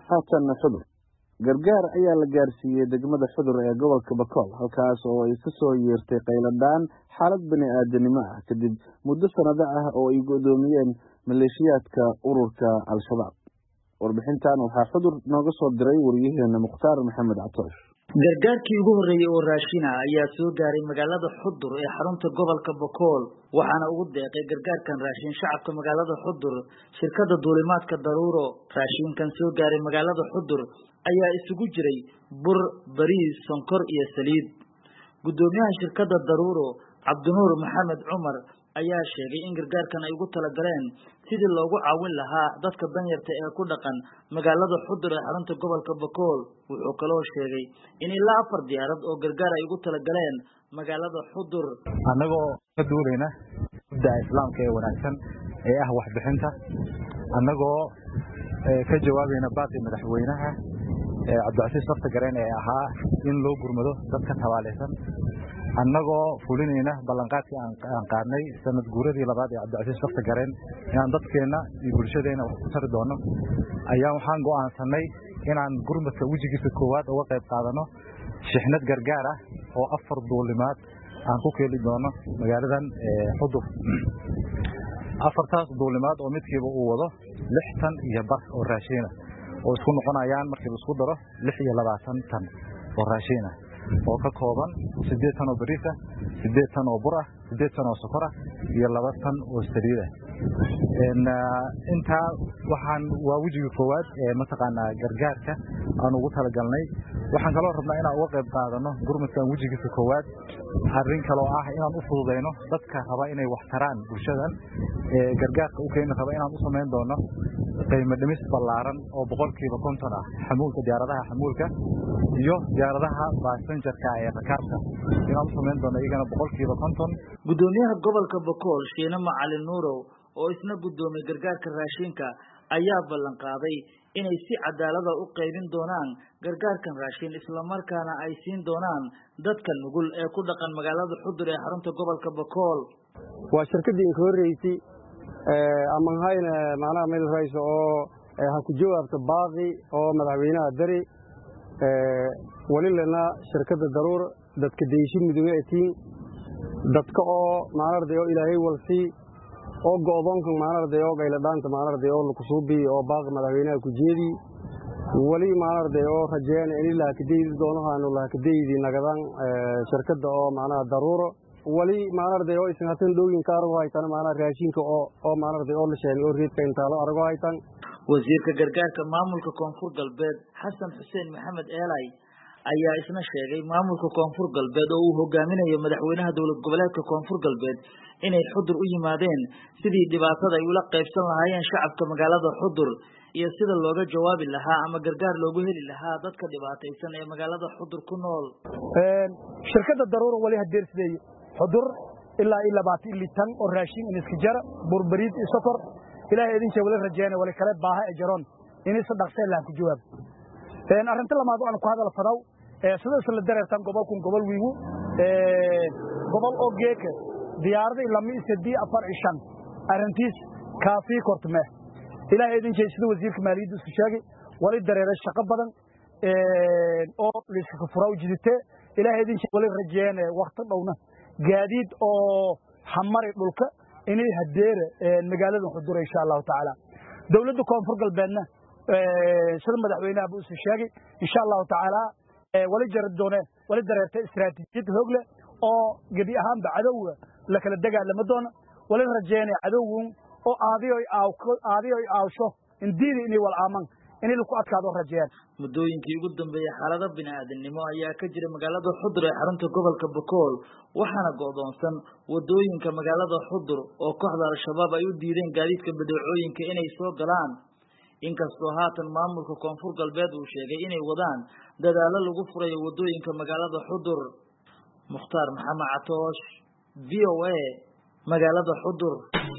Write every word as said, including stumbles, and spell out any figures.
haatan xudur gargaar ayaa la gaarsiiyey degmada xudur ee gobolka Bakool halkaas oo ay ka soo yeertay qayladaan xaalad bini'aadanimo ah kadib muddo sanado ah oo ay go'doomiyeen maleeshiyaadka ururka al-shabaab. warbixintan waxaa xudur nooga soo diray wariyaheena Mukhtaar Maxamed Catoosh. gargaarkii ugu horeeyay oo raashin ah ayaa soo gaaray magaalada Xudur ee xarunta gobolka Bakool waxaana ugu deeqay gargaarkan raashin shacabka magaalada Xudur shirkadda duulimaadka Daruuro. raashinkan soo gaaray magaalada Xudur ayaa isugu jiray bur, bariis, sonkor iyo saliid. gudoomiyaha shirkadda Daruuro Cabdinuur Maxamed Cumar ayaa sheegay in gargaarkan ay ugu tala galeen sidii loogu caawin lahaa dadka danyarta ee ku dhaqan magaalada Xudur ee xarunta gobolka Bakool. wuxuu kaloo sheegay in ilaa afar diyaarad oo gargaar ay ugu tala galeen magaalada Xudur. annagoo ka duulayna mudda islaamka ee wanaagsan ee ah waxbixinta, annagoo ka jawaabayna baaqi madaxweynaha Cabdicasiis Lafta Gareen ee ahaa in loo gurmado dadka tabaalaysan, annagoo fulinayna ballanqaadkii aan qaadnay sanad guuradii labaad ee Cabdicasiis Lafta Gareen inaan dadkeena iyo bulshadeena wax ku tari doono, ayaa waxaan go'aansanay inaan gurmadka wejigiisa koowaad uga qayb qaadano shixnad gargaar ah oo afar duulimaad aan ku keeli doono magaaladan Xudur. afartaas duulimaad oo midkiiba uu wado lix tan iyo bar oo raashin ah oo isku noqonayaan markii la isku daro lix iyo labaatan tan oo raashin ah oo ka kooban siddeed tan oo bariis ah, siddeed tan oo bur ah, siddeed tan oo sokor ah iyo laba tan oo saliid ah. in inta waxaan waa wejiga koowaad ee mataqaanaa gargaarka aan ugu tala galnay. waxaan kaloo rabnaa inaan uga qayb qaadano gurmadkan wejigiisa koowaad arrin kale oo ah inaan u fududeyno dadka raba inay wax taraan bulshadan ee gargaarka u keeni raba inaan u samayn doono qiimo dhimis ballaaran oo boqolkiiba konton ah xamuulka diyaaradaha xamuulka iyo diyaaradaha passengerka ee rakaabka inaan u samayn doono iyagana boqolkiiba konton. gudoomiyaha gobolka Bakool Shiine Macalin Nuurow oo isna gudoomiyay gargaarka raashinka ayaa ballan qaaday inay si cadaalad ah u qaybin doonaan gargaarkan raashin isla markaana ay siin doonaan dadka nugul ee ku dhaqan magaalada Xudur ee xarunta gobolka Bakool. waa shirkadii ka horeysay ee ama hayna macnaha meel rays oo ha ku jawaabto baaqi oo madaxweynaha dari ee walilana shirkadda Daruuro dadka deyshin midoobeetiin dadka oo maararday oo ilaahay walsi oo go'doonkan maararday oo qayladhaanta maararday oo ku suubi oo baaqi madaxweynaha ku jeedi wali maararday oo rajeen in ilaa ka deeyid doonahaanu la ka deeyid nagadan shirkadda oo macnaha Daruuro wali maararday oo isan hatan dhowin ka argo haytan macnaha raashinka oo oo maararday oo la sheegay oo reedka inta la argo haytan. wasiirka gargaarka maamulka koonfur galbeed Xasan Xuseen Maxamed Eelay ayaa isna sheegay maamulka koonfur galbeed oo uu hogaaminayo madaxweynaha dowlad goboleedka koonfur galbeed inay Xudur u yimaadeen sidii dhibaatada ay ula qaybsan lahaayeen shacabka magaalada Xudur iyo sida looga jawaabi lahaa ama gargaar loogu heli lahaa dadka dhibaataysan ee magaalada Xudur ku nool. een shirkadda Daruuro wali hadeersiday Xudur ilaa iyo labaatan litan oo raashin in iska jara bur, bariis iyo sokor ilaahay idin jawab la rajeeyay wali kala baaha ee jaroon inay si dhaqso ah ku jawaab. een arinta lamaad oo aan ku hadal fadaw ee sida la dareertan gobolku gobol wiigu ee gobol oo geeka diyaarada lama isadii afar ishan arintiis kaafi kortme ilaahay idin jeey sida wasiirka maaliyadda isku sheegay wali dareeray shaqo badan ee oo liiska furaw jidite ilaahay idin jeey wali rajeeyay waqti dhowna gaadiid oo xamari dhulka inay hadeere magaalada Xudur insha Allah taala. dawladda koonfur galbeedna ee sida madaxweynaha buu sheegay insha Allah taala wali jarad doone wali dareertay istiraatiijiyad xoog leh oo gabi ahaan bacdowga la kala dagaalamo doona wali rajeynay cadowgun oo aadiyo ay aadiyo ay aawsho indiidi inay wal aaman inay ku adkaado rajeen. muddooyinkii ugu dambeeyay xaalada bini'aadanimo ayaa ka jira magaalada Xudur ee xarunta gobolka Bakool waxaana go'doonsan wadooyinka magaalada Xudur oo kooxda al-shabaab ay u diideen gaadiidka badeecooyinka inay soo galaan. inkastoo haatan maamulka koonfur galbeed uu sheegay inay wadaan dadaalo lagu furayo wadooyinka magaalada Xudur. Mukhtaar Maxamed Catoosh V O A magaalada Xudur.